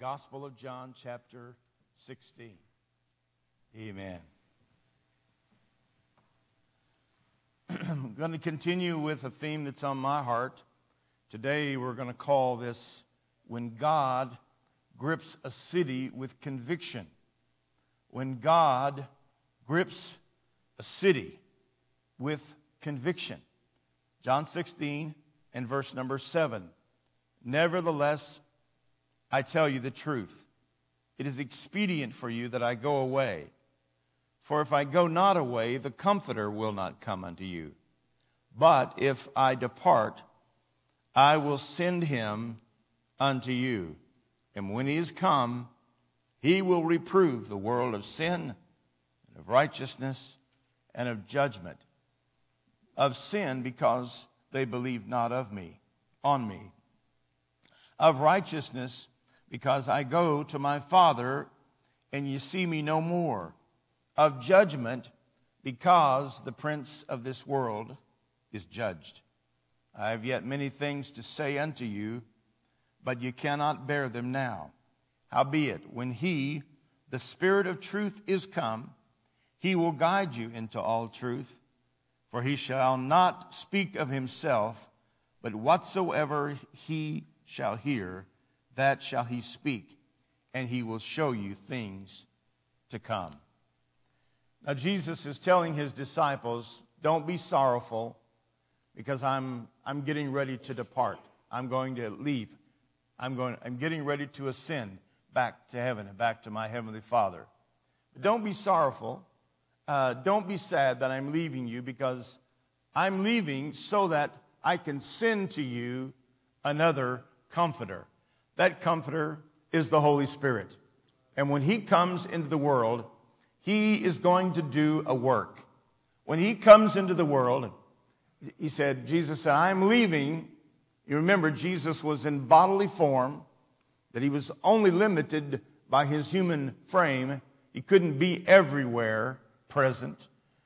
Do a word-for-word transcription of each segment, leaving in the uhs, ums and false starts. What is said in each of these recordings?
Gospel of John, chapter sixteen. Amen. I'm going to continue with a theme that's on my heart. Today we're going to call this, When God Grips a City with Conviction. When God grips a city with conviction. John sixteen and verse number seven. Nevertheless, I tell you the truth. It is expedient for you that I go away. For if I go not away, the Comforter will not come unto you. But if I depart, I will send him unto you. And when he is come, he will reprove the world of sin, and of righteousness, and of judgment. Of sin, because they believe not of me, on me. Of righteousness, because I go to my Father, and you see me no more. Of judgment, because the prince of this world is judged. I have yet many things to say unto you, but you cannot bear them now. Howbeit, when he, the Spirit of truth, is come, he will guide you into all truth. For he shall not speak of himself, but whatsoever he shall hear, that shall he speak, and he will show you things to come. Now Jesus is telling his disciples, don't be sorrowful, because I'm I'm getting ready to depart. I'm going to leave. I'm going I'm getting ready to ascend back to heaven and back to my heavenly Father. But don't be sorrowful. Uh, don't be sad that I'm leaving you, because I'm leaving so that I can send to you another Comforter. That Comforter is the Holy Spirit. And when he comes into the world, he is going to do a work. When he comes into the world, he said, Jesus said, I'm leaving. You remember, Jesus was in bodily form, that he was only limited by his human frame. He couldn't be everywhere present.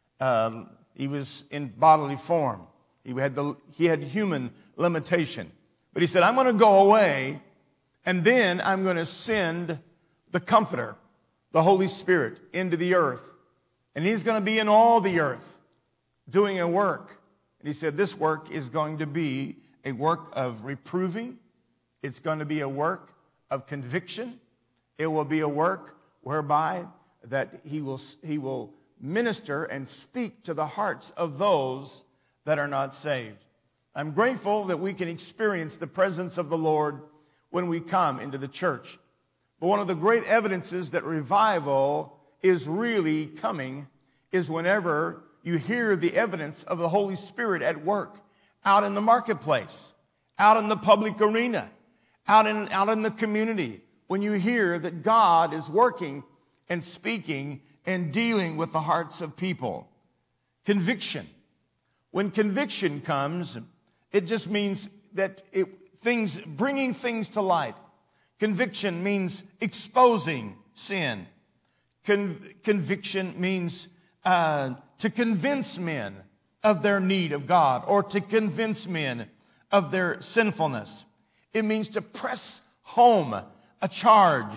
Um, he was in bodily form. He had the, he had human limitation. But he said, I'm going to go away, and then I'm going to send the Comforter, the Holy Spirit, into the earth. And he's going to be in all the earth doing a work. And he said this work is going to be a work of reproving. It's going to be a work of conviction. It will be a work whereby that he will, he will minister and speak to the hearts of those that are not saved. I'm grateful that we can experience the presence of the Lord when we come into the church. But one of the great evidences that revival is really coming is whenever you hear the evidence of the Holy Spirit at work out in the marketplace, out in the public arena, out in, out in the community. When you hear that God is working and speaking and dealing with the hearts of people. Conviction. When conviction comes, it just means that it, things, bringing things to light. Conviction means exposing sin. Con- conviction means uh, to convince men of their need of God, or to convince men of their sinfulness. It means to press home a charge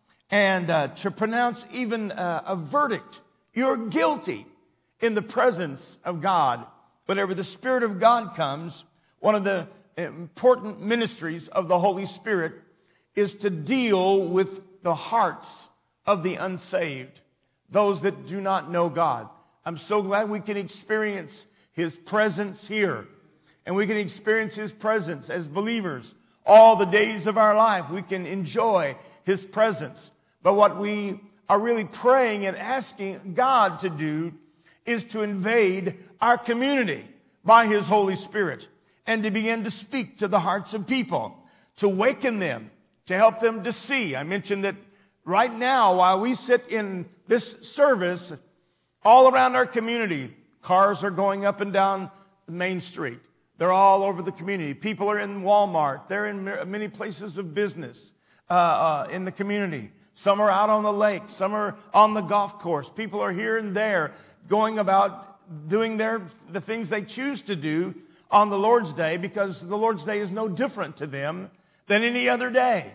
and uh, to pronounce even uh, a verdict. You're guilty in the presence of God. Whenever the Spirit of God comes, one of the important ministries of the Holy Spirit is to deal with the hearts of the unsaved, those that do not know God. I'm so glad we can experience his presence here, and we can experience his presence as believers all the days of our life. We can enjoy his presence. But what we are really praying and asking God to do is to invade our community by his Holy Spirit and to begin to speak to the hearts of people, to waken them, to help them to see. I mentioned that right now, while we sit in this service, all around our community, cars are going up and down Main Street. They're all over the community. People are in Walmart. They're in many places of business uh, uh, in the community. Some are out on the lake. Some are on the golf course. People are here and there going about doing their the things they choose to do on the Lord's Day, because the Lord's Day is no different to them than any other day.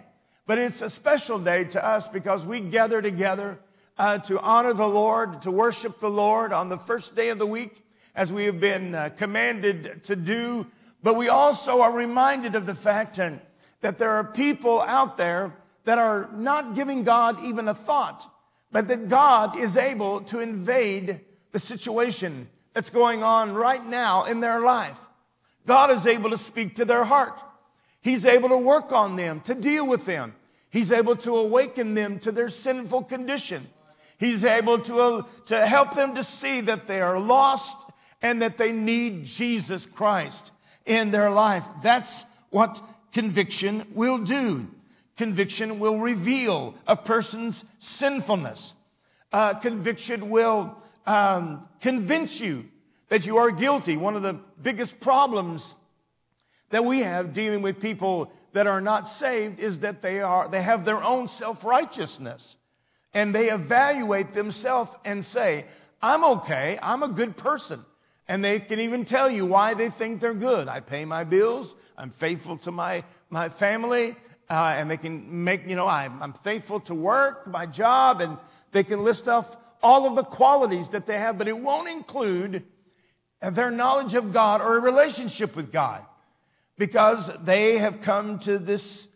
But it's a special day to us because we gather together uh, to honor the Lord, to worship the Lord on the first day of the week, as we have been uh, commanded to do. But we also are reminded of the fact uh, that there are people out there that are not giving God even a thought, but that God is able to invade the situation that's going on right now in their life. God is able to speak to their heart. He's able to work on them, to deal with them. He's able to awaken them to their sinful condition. He's able to, uh, to help them to see that they are lost and that they need Jesus Christ in their life. That's what conviction will do. Conviction will reveal a person's sinfulness. Uh, conviction will um, convince you that you are guilty. One of the biggest problems that we have dealing with people that are not saved is that they are they have their own self-righteousness. And they evaluate themselves and say, I'm okay, I'm a good person. And they can even tell you why they think they're good. I pay my bills, I'm faithful to my, my family. Uh, and they can make, you know, I'm, I'm faithful to work, my job, and they can list off all of the qualities that they have, but it won't include their knowledge of God or a relationship with God, because they have come to this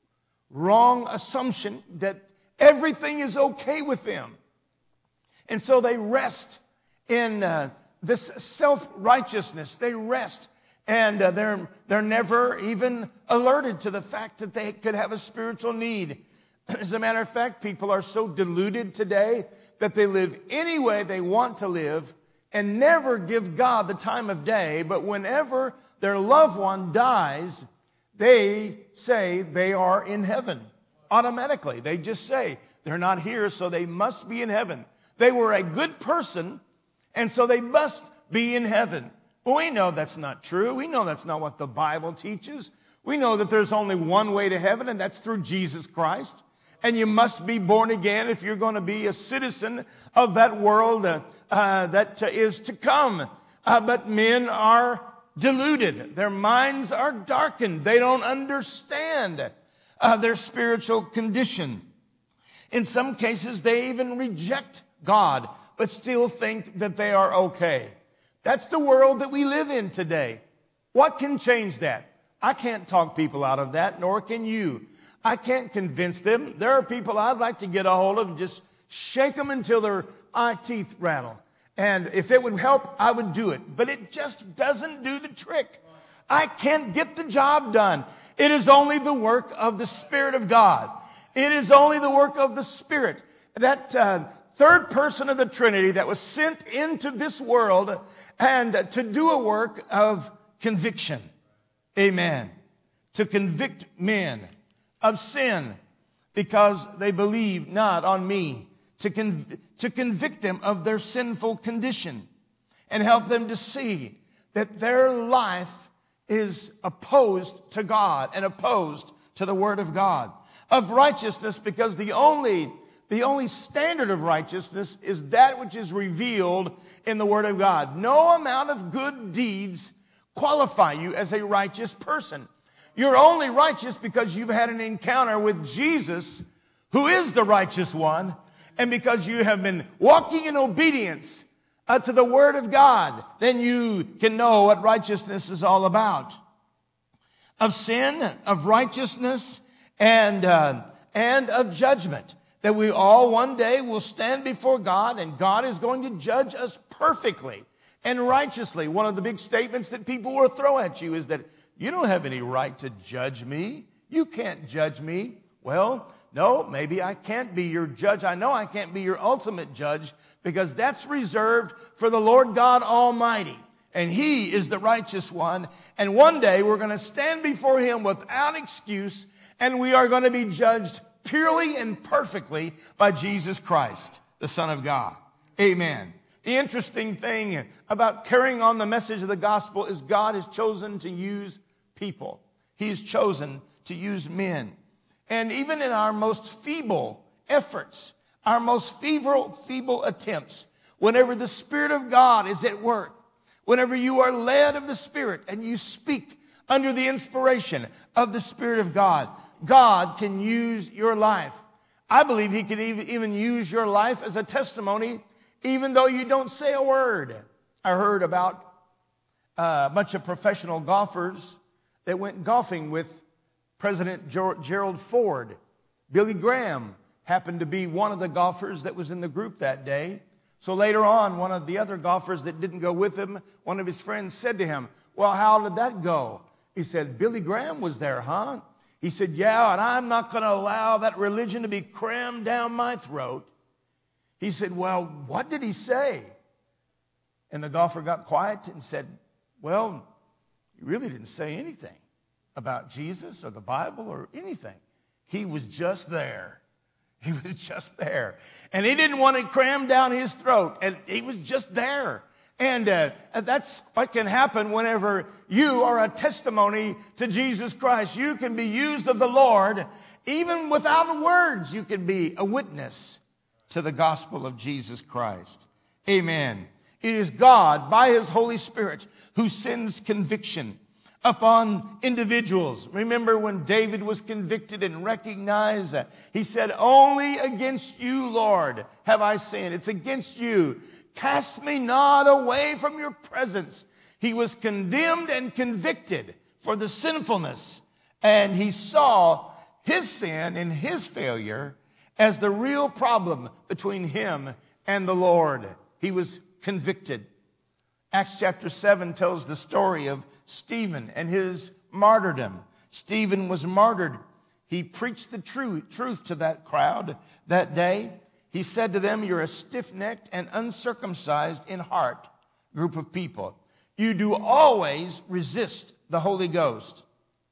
wrong assumption that everything is okay with them. And so they rest in uh, this self-righteousness. They rest. And uh, they're, they're never even alerted to the fact that they could have a spiritual need. As a matter of fact, people are so deluded today that they live any way they want to live and never give God the time of day. But whenever their loved one dies, they say they are in heaven. Automatically, they just say they're not here, so they must be in heaven. They were a good person, and so they must be in heaven. Well, we know that's not true. We know that's not what the Bible teaches. We know that there's only one way to heaven, and that's through Jesus Christ. And you must be born again if you're going to be a citizen of that world uh, uh, that uh, is to come. Uh, but men are deluded. Their minds are darkened. They don't understand uh, their spiritual condition. In some cases, they even reject God, but still think that they are okay. That's the world that we live in today. What can change that? I can't talk people out of that, nor can you. I can't convince them. There are people I'd like to get a hold of and just shake them until their eye teeth rattle. And if it would help, I would do it. But it just doesn't do the trick. I can't get the job done. It is only the work of the Spirit of God. It is only the work of the Spirit. That uh, third person of the Trinity that was sent into this world and to do a work of conviction. Amen. To convict men of sin because they believe not on me. To, conv- to convict them of their sinful condition and help them to see that their life is opposed to God and opposed to the Word of God. Of righteousness, because the only The only standard of righteousness is that which is revealed in the Word of God. No amount of good deeds qualify you as a righteous person. You're only righteous because you've had an encounter with Jesus, who is the righteous one, and because you have been walking in obedience uh, to the Word of God. Then you can know what righteousness is all about. Of sin, of righteousness, and uh, and of judgment. That we all one day will stand before God, and God is going to judge us perfectly and righteously. One of the big statements that people will throw at you is that you don't have any right to judge me. You can't judge me. Well, no, maybe I can't be your judge. I know I can't be your ultimate judge because that's reserved for the Lord God Almighty. And He is the righteous one. And one day we're going to stand before Him without excuse, and we are going to be judged purely and perfectly by Jesus Christ, the Son of God. Amen. The interesting thing about carrying on the message of the gospel is God has chosen to use people. He has chosen to use men. And even in our most feeble efforts, our most feeble, feeble attempts, whenever the Spirit of God is at work, whenever you are led of the Spirit and you speak under the inspiration of the Spirit of God, God can use your life. I believe he can even use your life as a testimony, even though you don't say a word. I heard about a bunch of professional golfers that went golfing with President Gerald Ford. Billy Graham happened to be one of the golfers that was in the group that day. So later on, one of the other golfers that didn't go with him, one of his friends said to him, well, how did that go? He said, Billy Graham was there, huh? He said, yeah, and I'm not going to allow that religion to be crammed down my throat. He said, well, what did he say? And the golfer got quiet and said, well, he really didn't say anything about Jesus or the Bible or anything. He was just there. He was just there. And he didn't want it crammed down his throat. And he was just there. And uh, that's what can happen whenever you are a testimony to Jesus Christ. You can be used of the Lord. Even without words, you can be a witness to the gospel of Jesus Christ. Amen. It is God, by his Holy Spirit, who sends conviction upon individuals. Remember when David was convicted and recognized that he said, only against you, Lord, have I sinned. It's against you. Cast me not away from your presence. He was condemned and convicted for the sinfulness. And he saw his sin and his failure as the real problem between him and the Lord. He was convicted. Acts chapter seven tells the story of Stephen and his martyrdom. Stephen was martyred. He preached the truth, truth to that crowd that day. He said to them, you're a stiff-necked and uncircumcised in heart group of people. You do always resist the Holy Ghost.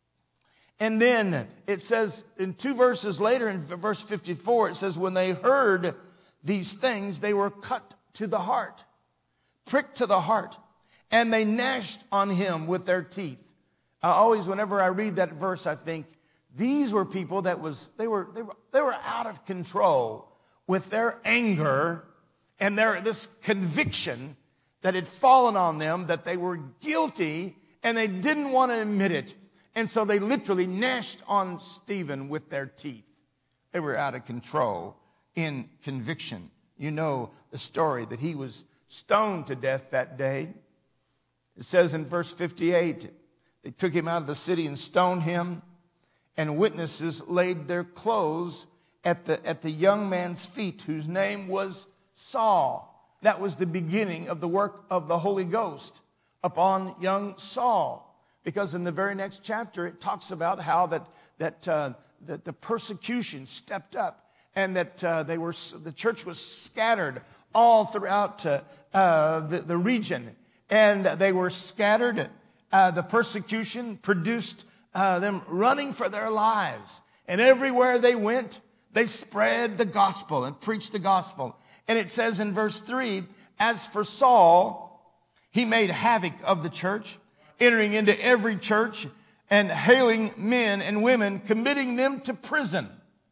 And then it says in two verses later, in verse fifty-four, it says, when they heard these things, they were cut to the heart, pricked to the heart, and they gnashed on him with their teeth. I always, whenever I read that verse, I think these were people that was, they were, they were, they were out of control with their anger and their, this conviction that had fallen on them, that they were guilty and they didn't want to admit it. And so they literally gnashed on Stephen with their teeth. They were out of control in conviction. You know the story that he was stoned to death that day. It says in verse fifty-eight, they took him out of the city and stoned him, and witnesses laid their clothes at the, at the young man's feet, whose name was Saul. That was the beginning of the work of the Holy Ghost upon young Saul. Because in the very next chapter, it talks about how that, that, uh, that the persecution stepped up, and that uh, they were, the church was scattered all throughout uh, uh, the, the region. And they were scattered. Uh, the persecution produced uh, them running for their lives. And everywhere they went, they spread the gospel and preached the gospel. And it says in verse three, as for Saul, he made havoc of the church, entering into every church and hailing men and women, committing them to prison.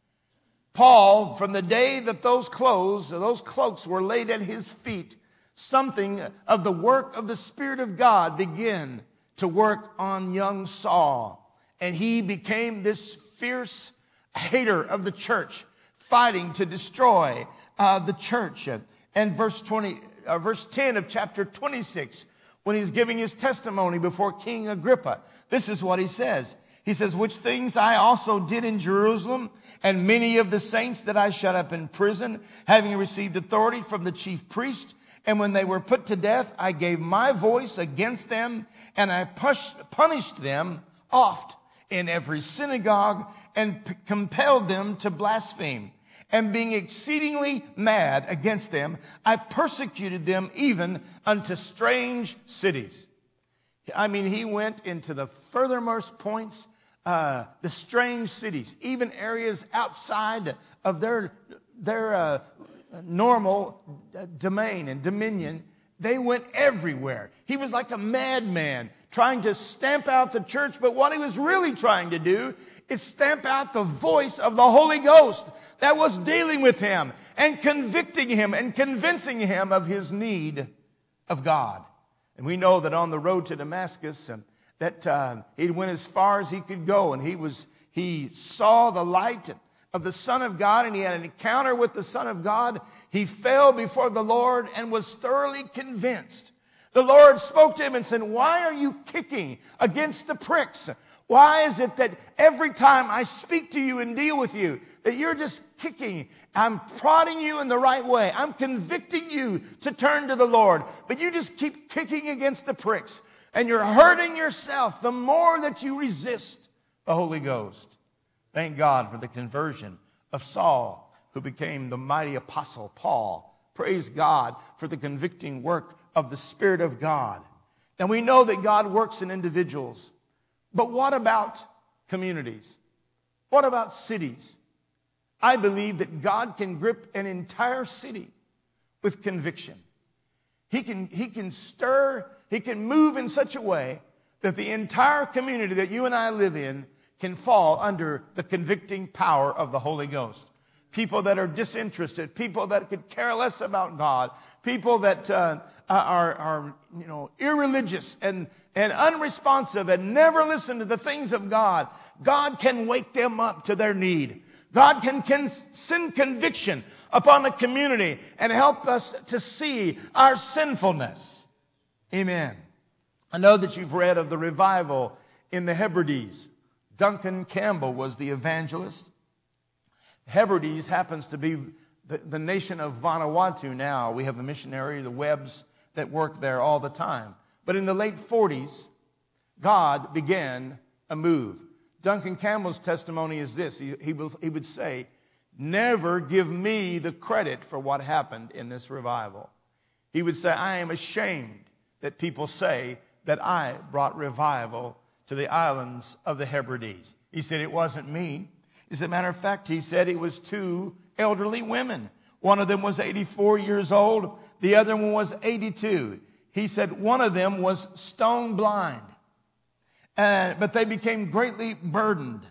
Paul, from the day that those clothes, those cloaks were laid at his feet, something of the work of the Spirit of God began to work on young Saul. And he became this fierce hater of the church, fighting to destroy uh, the church. And verse twenty, uh, verse ten of chapter twenty-six, when he's giving his testimony before King Agrippa, this is what he says. He says, which things I also did in Jerusalem, and many of the saints that I shut up in prison, having received authority from the chief priest. And when they were put to death, I gave my voice against them, and I punished them oft in every synagogue, and p- compelled them to blaspheme. And being exceedingly mad against them, I persecuted them even unto strange cities. I mean, he went into the furthermost points, uh, the strange cities, even areas outside of their, their, uh, normal domain and dominion. They went everywhere. He was like a madman trying to stamp out the church. But what he was really trying to do is stamp out the voice of the Holy Ghost that was dealing with him and convicting him and convincing him of his need of God. And we know that on the road to Damascus, uh, that uh, he went as far as he could go, and he was he saw the light of the Son of God and he had an encounter with the Son of God, he fell before the Lord and was thoroughly convinced. The Lord spoke to him and said, why are you kicking against the pricks? Why is it that every time I speak to you and deal with you, that you're just kicking? I'm prodding you in the right way. I'm convicting you to turn to the Lord. But you just keep kicking against the pricks. And you're hurting yourself the more that you resist the Holy Ghost. Thank God for the conversion of Saul, who became the mighty apostle Paul. Praise God for the convicting work of the Spirit of God. And we know that God works in individuals. But what about communities? What about cities? I believe that God can grip an entire city with conviction. He can, he can stir, he can move in such a way that the entire community that you and I live in can fall under the convicting power of the Holy Ghost. People that are disinterested, people that could care less about God, people that uh, are, are, you know, irreligious and, and unresponsive and never listen to the things of God. God can wake them up to their need. God can, can send conviction upon a community and help us to see our sinfulness. Amen. I know that you've read of the revival in the Hebrides. Duncan Campbell was the evangelist. Hebrides happens to be the, the nation of Vanuatu now. We have the missionary, the Webbs, that work there all the time. But in the late forties, God began a move. Duncan Campbell's testimony is this. He, he, will, he would say, never give me the credit for what happened in this revival. He would say, I am ashamed that people say that I brought revival to the islands of the Hebrides. He said, it wasn't me. As a matter of fact, he said it was two elderly women. One of them was eighty-four years old. The other one was eighty-two. He said one of them was stone blind. Uh, but they became greatly burdened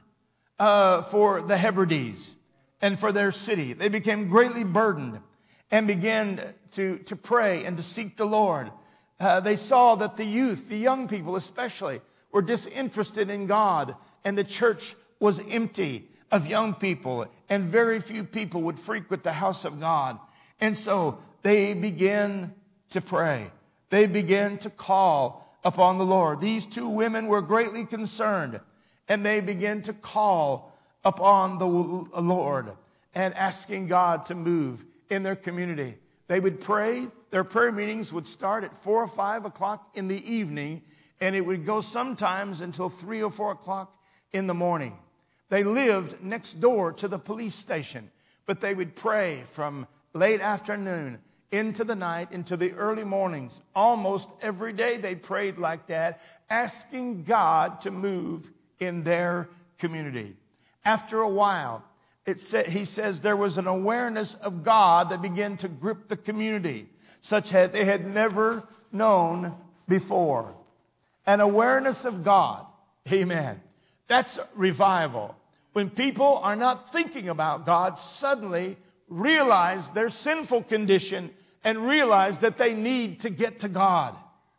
uh, for the Hebrides and for their city. They became greatly burdened and began to, to pray and to seek the Lord. Uh, they saw that the youth, the young people especially, were disinterested in God, and the church was empty of young people, and very few people would frequent the house of God. And so they began to pray. They began to call upon the Lord. These two women were greatly concerned, and they began to call upon the Lord and asking God to move in their community. They would pray. Their prayer meetings would start at four or five o'clock in the evening, and it would go sometimes until three or four o'clock in the morning. They lived next door to the police station, but they would pray from late afternoon into the night, into the early mornings. Almost every day they prayed like that, asking God to move in their community. After a while, it said, he says there was an awareness of God that began to grip the community, such that they had never known before. An awareness of God. Amen. That's revival. When people are not thinking about God, suddenly realize their sinful condition and realize that they need to get to God.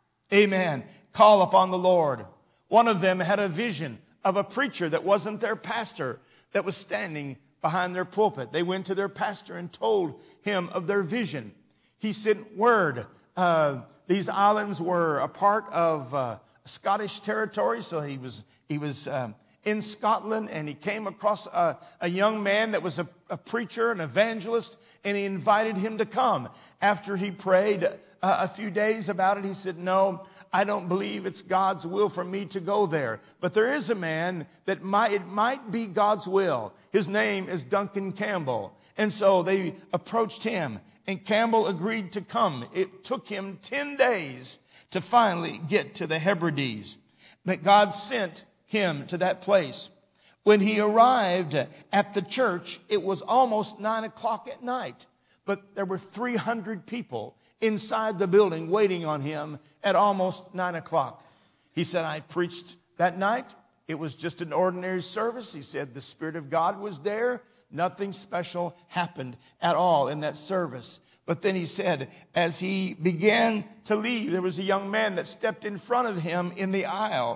Amen. Call upon the Lord. One of them had a vision of a preacher that wasn't their pastor that was standing behind their pulpit. They went to their pastor and told him of their vision. He sent word. Uh, these islands were a part of uh, Scottish territory, so he was he was um, in Scotland, and he came across a, a young man that was a, a preacher, an evangelist, and he invited him to come. After he prayed uh, a few days about it, he said, no, I don't believe it's God's will for me to go there. But there is a man that might, it might be God's will. His name is Duncan Campbell. And so they approached him, and Campbell agreed to come. It took him ten days to finally get to the Hebrides. But God sent him to that place. When he arrived at the church, it was almost nine o'clock at night. But there were three hundred people inside the building waiting on him at almost nine o'clock. He said, I preached that night. It was just an ordinary service. He said the Spirit of God was there. Nothing special happened at all in that service. But then he said, as he began to leave, there was a young man that stepped in front of him in the aisle.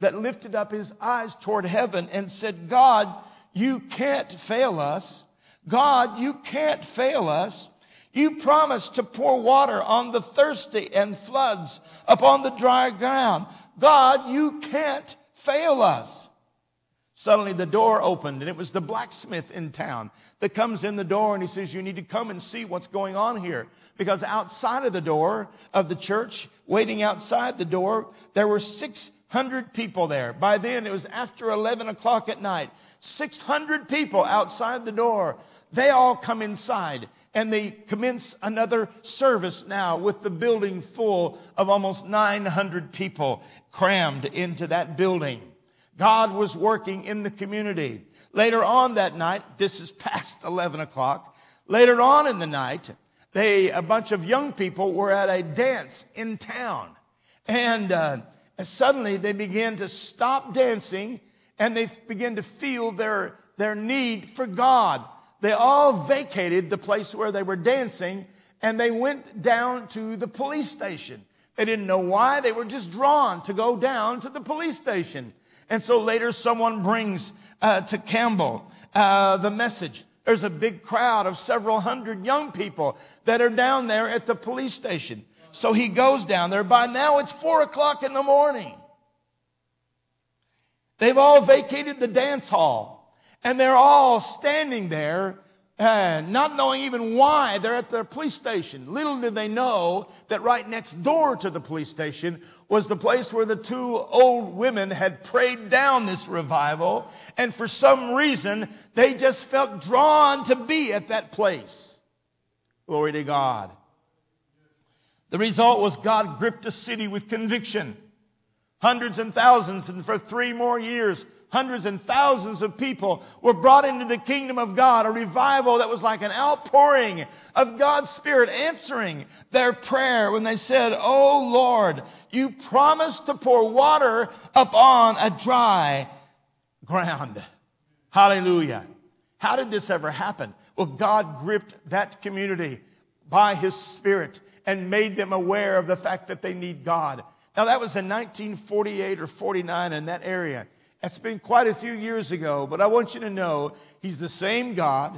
that lifted up his eyes toward heaven and said, God, you can't fail us. God, you can't fail us. You promised to pour water on the thirsty and floods upon the dry ground. God, you can't fail us. Suddenly the door opened, and it was the blacksmith in town that comes in the door, and he says, you need to come and see what's going on here. Because outside of the door of the church, waiting outside the door, there were six hundred people there. By then, it was after eleven o'clock at night. six hundred people outside the door. They all come inside, and they commence another service now with the building full of almost nine hundred people crammed into that building. God was working in the community. Later on that night, this is past eleven o'clock, later on in the night, they, a bunch of young people were at a dance in town. And uh, suddenly they began to stop dancing, and they began to feel their, their need for God. They all vacated the place where they were dancing, and they went down to the police station. They didn't know why. They were just drawn to go down to the police station. And so later someone brings uh, to Campbell uh, the message. There's a big crowd of several hundred young people that are down there at the police station. So he goes down there. By now it's four o'clock in the morning. They've all vacated the dance hall, and they're all standing there, uh, not knowing even why they're at the police station. Little did they know that right next door to the police station was the place where the two old women had prayed down this revival. And for some reason, they just felt drawn to be at that place. Glory to God. The result was God gripped a city with conviction. Hundreds and thousands, and for three more years, hundreds and thousands of people were brought into the kingdom of God. A revival that was like an outpouring of God's Spirit answering their prayer when they said, "Oh Lord, you promised to pour water upon a dry ground." Hallelujah. How did this ever happen? Well, God gripped that community by His Spirit and made them aware of the fact that they need God. Now, that was in nineteen forty-eight or forty-nine in that area. That's been quite a few years ago, but I want you to know He's the same God.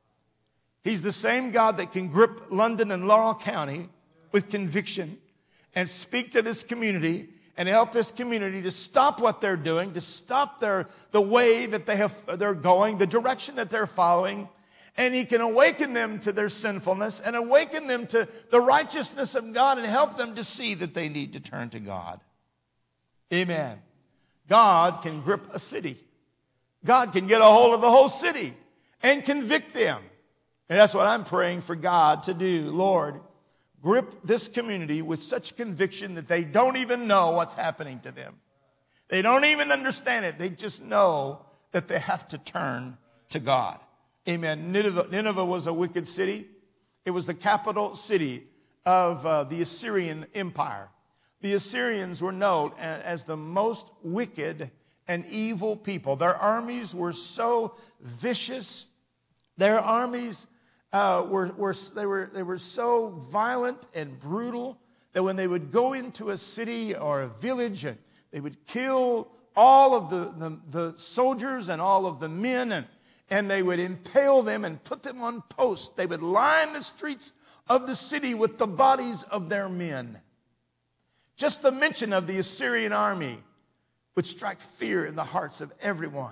He's the same God that can grip London and Laurel County with conviction and speak to this community and help this community to stop what they're doing, to stop their the way that they have they're going, the direction that they're following. And He can awaken them to their sinfulness and awaken them to the righteousness of God and help them to see that they need to turn to God. Amen. God can grip a city. God can get a hold of the whole city and convict them. And that's what I'm praying for God to do. Lord, grip this community with such conviction that they don't even know what's happening to them. They don't even understand it. They just know that they have to turn to God. Amen. Nineveh, Nineveh was a wicked city. It was the capital city of uh, the Assyrian Empire. The Assyrians were known as the most wicked and evil people. Their armies were so vicious. Their armies uh, were, were they were they were so violent and brutal that when they would go into a city or a village, they would kill all of the, the, the soldiers and all of the men, and And they would impale them and put them on posts. They would line the streets of the city with the bodies of their men. Just the mention of the Assyrian army would strike fear in the hearts of everyone.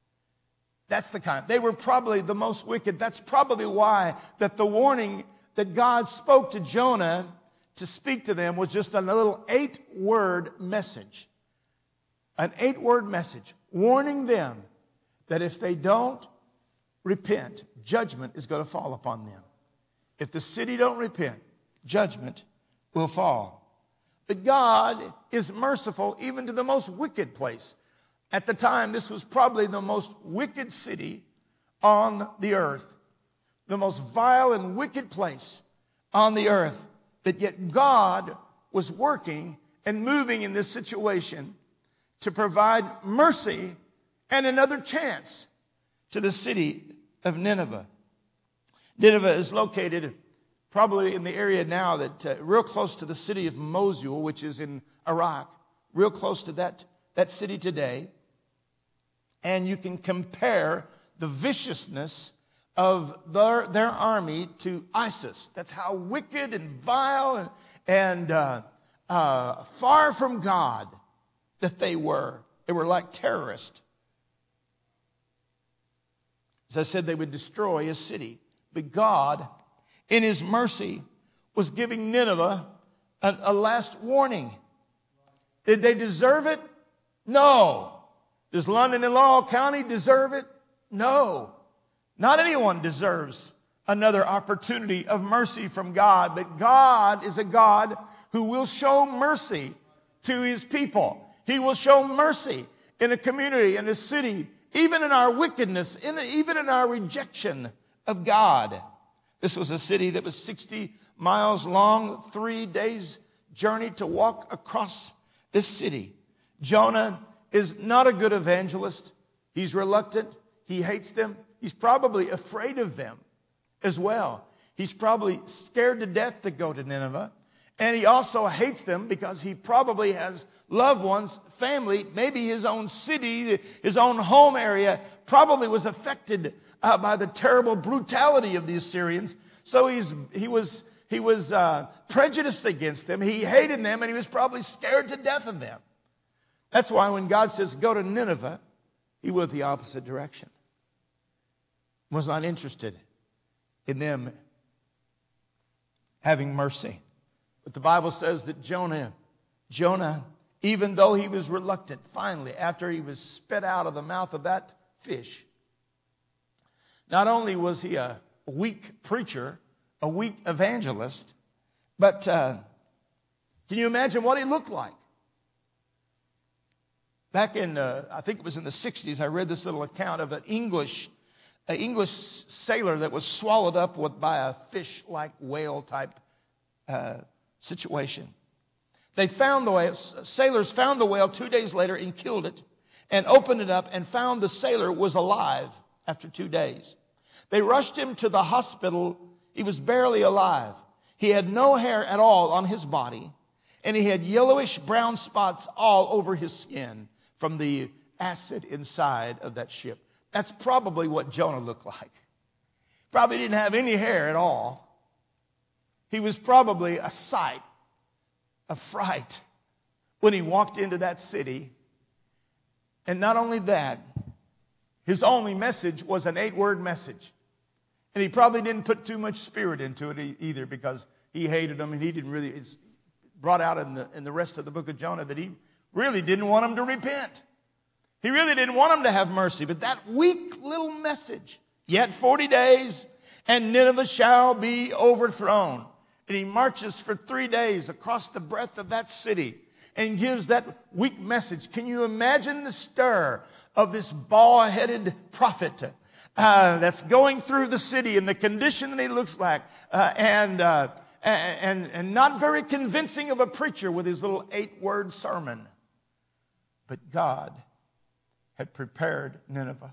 That's the kind. They were probably the most wicked. That's probably why that the warning that God spoke to Jonah to speak to them was just a little eight-word message. An eight-word message warning them that if they don't repent, judgment is going to fall upon them. If the city don't repent, judgment will fall. But God is merciful even to the most wicked place. At the time, this was probably the most wicked city on the earth. The most vile and wicked place on the earth. But yet God was working and moving in this situation to provide mercy and another chance to the city of Nineveh. Nineveh is located probably in the area now that uh, real close to the city of Mosul, which is in Iraq, real close to that, that city today, and you can compare the viciousness of their, their army to ISIS. That's how wicked and vile and, and uh, uh, far from God that they were. They were like terrorists. As I said, they would destroy a city. But God, in his mercy, was giving Nineveh a, a last warning. Did they deserve it? No. Does London and Laurel County deserve it? No. Not anyone deserves another opportunity of mercy from God, but God is a God who will show mercy to his people. He will show mercy in a community, in a city, even in our wickedness, in, even in our rejection of God. This was a city that was sixty miles long, three days journey to walk across this city. Jonah is not a good evangelist. He's reluctant. He hates them. He's probably afraid of them as well. He's probably scared to death to go to Nineveh. And he also hates them because he probably has loved ones, family, maybe his own city, his own home area probably was affected uh, by the terrible brutality of the Assyrians. So he's he was he was uh, prejudiced against them. He hated them, and he was probably scared to death of them. That's why when God says go to Nineveh, he went the opposite direction. Was not interested in them having mercy. But the Bible says that Jonah, Jonah, even though he was reluctant, finally, after he was spit out of the mouth of that fish, not only was he a weak preacher, a weak evangelist, but uh, can you imagine what he looked like? Back in, uh, I think it was in the sixties, I read this little account of an English, an English sailor that was swallowed up with by a fish-like whale type uh, situation. They found the whale, sailors found the whale two days later and killed it and opened it up and found the sailor was alive after two days. They rushed him to the hospital. He was barely alive. He had no hair at all on his body, and he had yellowish brown spots all over his skin from the acid inside of that ship. That's probably what Jonah looked like. Probably didn't have any hair at all. He was probably a sight, a fright when he walked into that city. And not only that, his only message was an eight-word message. And he probably didn't put too much spirit into it either because he hated them and he didn't really, it's brought out in the, in the rest of the book of Jonah that he really didn't want them to repent. He really didn't want them to have mercy. But that weak little message, yet forty days and Nineveh shall be overthrown. And he marches for three days across the breadth of that city and gives that weak message. Can you imagine the stir of this bald-headed prophet uh, that's going through the city and the condition that he looks like uh, and, uh, and, and not very convincing of a preacher with his little eight-word sermon. But God had prepared Nineveh.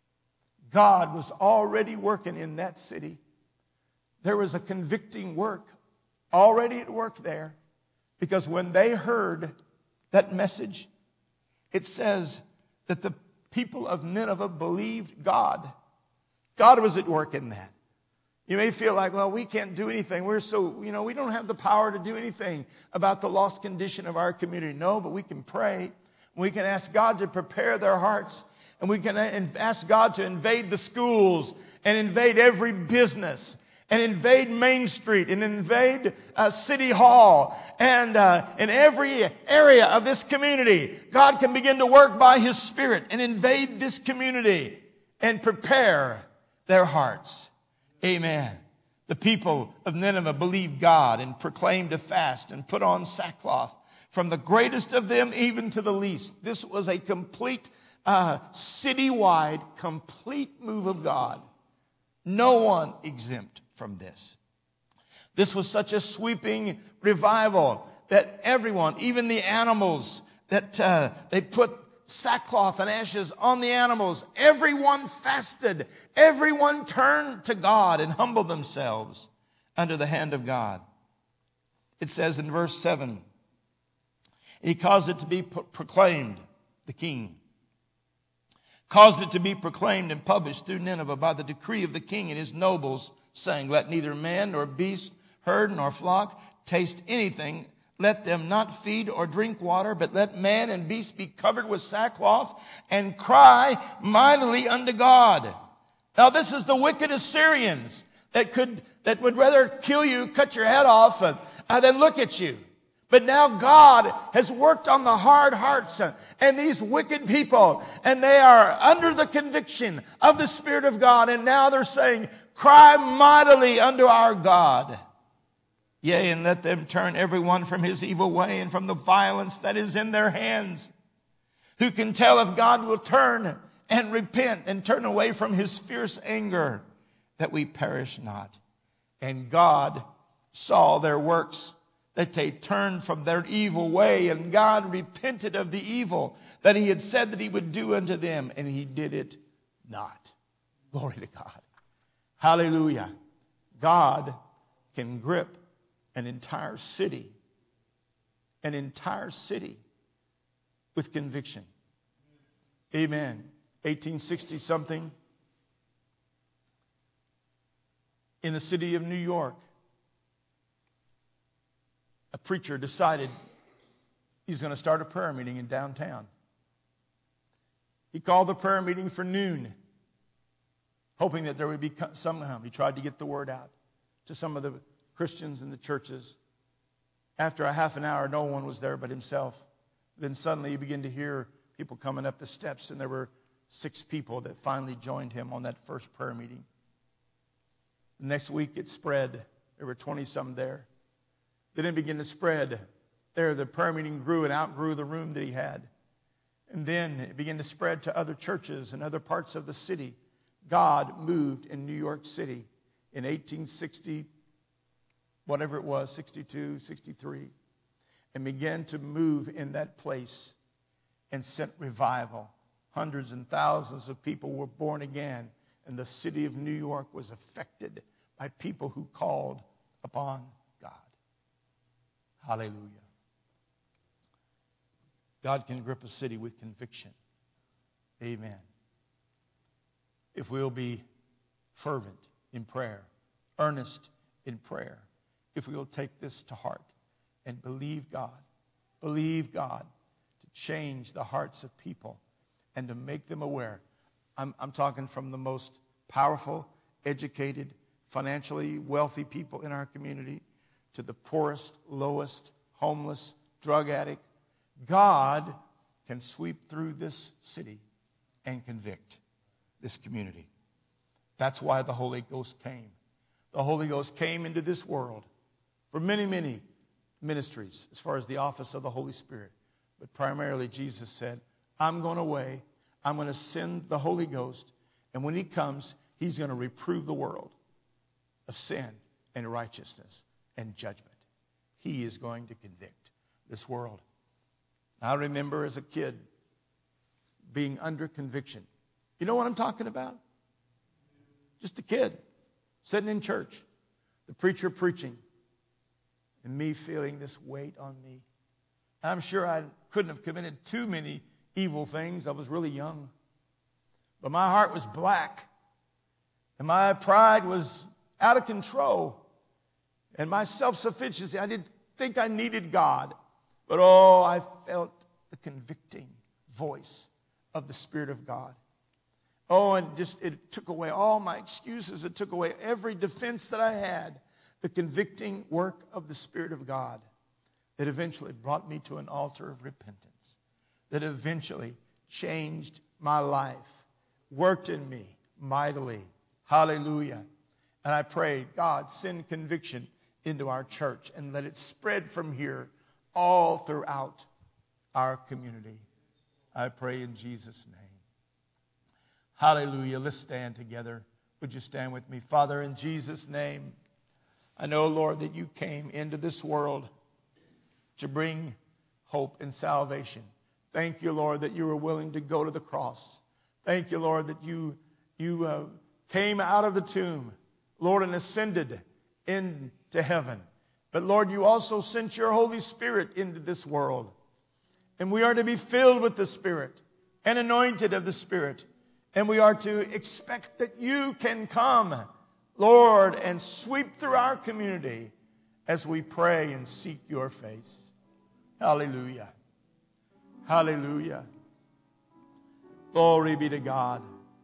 God was already working in that city. There was a convicting work already at work there, because when they heard that message, it says that the people of Nineveh believed God. God was at work in that. You may feel like, well, we can't do anything. We're so, you know, we don't have the power to do anything about the lost condition of our community. No, but we can pray. We can ask God to prepare their hearts. And we can ask God to invade the schools and invade every business and invade Main Street and invade uh, City Hall and uh, in every area of this community. God can begin to work by his Spirit and invade this community and prepare their hearts. Amen. The people of Nineveh believed God and proclaimed a fast and put on sackcloth, from the greatest of them even to the least. This was a complete, uh, citywide, complete move of God. No one exempt from this. This was such a sweeping revival that everyone, even the animals, that uh, they put sackcloth and ashes on the animals. Everyone fasted. Everyone turned to God and humbled themselves under the hand of God. It says in verse seven, he caused it to be proclaimed the king, caused it to be proclaimed and published through Nineveh by the decree of the king and his nobles, saying, let neither man nor beast, herd nor flock taste anything. Let them not feed or drink water, but let man and beast be covered with sackcloth and cry mightily unto God. Now this is the wicked Assyrians that could, that would rather kill you, cut your head off, and, and then look at you. But now God has worked on the hard hearts and these wicked people, and they are under the conviction of the Spirit of God. And now they're saying, cry mightily unto our God. Yea, and let them turn every one from his evil way and from the violence that is in their hands. Who can tell if God will turn and repent and turn away from his fierce anger, that we perish not? And God saw their works, that they turned from their evil way, and God repented of the evil that he had said that he would do unto them, and he did it not. Glory to God. Hallelujah. God can grip an entire city, an entire city with conviction. Amen. eighteen sixty something, in the city of New York, a preacher decided he's going to start a prayer meeting in downtown. He called the prayer meeting for noon, hoping that there would be somehow. He tried to get the word out to some of the Christians in the churches. After a half an hour, no one was there but himself. Then suddenly you begin to hear people coming up the steps, and there were six people that finally joined him on that first prayer meeting. The next week it spread. There were twenty-some there. Then it began to spread. There the prayer meeting grew and outgrew the room that he had. And then it began to spread to other churches and other parts of the city. God moved in New York City in eighteen sixty, whatever it was, sixty-two, sixty-three, and began to move in that place and sent revival. Hundreds and thousands of people were born again, and the city of New York was affected by people who called upon God. Hallelujah. God can grip a city with conviction. Amen. If we'll be fervent in prayer, earnest in prayer, if we will take this to heart and believe God, believe God to change the hearts of people and to make them aware. I'm, I'm talking from the most powerful, educated, financially wealthy people in our community to the poorest, lowest, homeless, drug addict. God can sweep through this city and convict this community. That's why the Holy Ghost came. The Holy Ghost came into this world for many, many ministries as far as the office of the Holy Spirit. But primarily Jesus said, I'm going away. I'm going to send the Holy Ghost. And when he comes, he's going to reprove the world of sin and righteousness and judgment. He is going to convict this world. I remember as a kid being under conviction. You know what I'm talking about? Just a kid sitting in church, the preacher preaching, and me feeling this weight on me. I'm sure I couldn't have committed too many evil things. I was really young. But my heart was black, and my pride was out of control, and my self-sufficiency, I didn't think I needed God. But oh, I felt the convicting voice of the Spirit of God. Oh, and just it took away all my excuses. It took away every defense that I had. The convicting work of the Spirit of God that eventually brought me to an altar of repentance, that eventually changed my life, worked in me mightily. Hallelujah. And I pray, God, send conviction into our church and let it spread from here all throughout our community. I pray in Jesus' name. Hallelujah. Let's stand together. Would you stand with me? Father, in Jesus' name, I know, Lord, that you came into this world to bring hope and salvation. Thank you, Lord, that you were willing to go to the cross. Thank you, Lord, that you, you uh, came out of the tomb, Lord, and ascended into heaven. But, Lord, you also sent your Holy Spirit into this world. And we are to be filled with the Spirit and anointed of the Spirit. And we are to expect that you can come, Lord, and sweep through our community as we pray and seek your face. Hallelujah. Hallelujah. Glory be to God.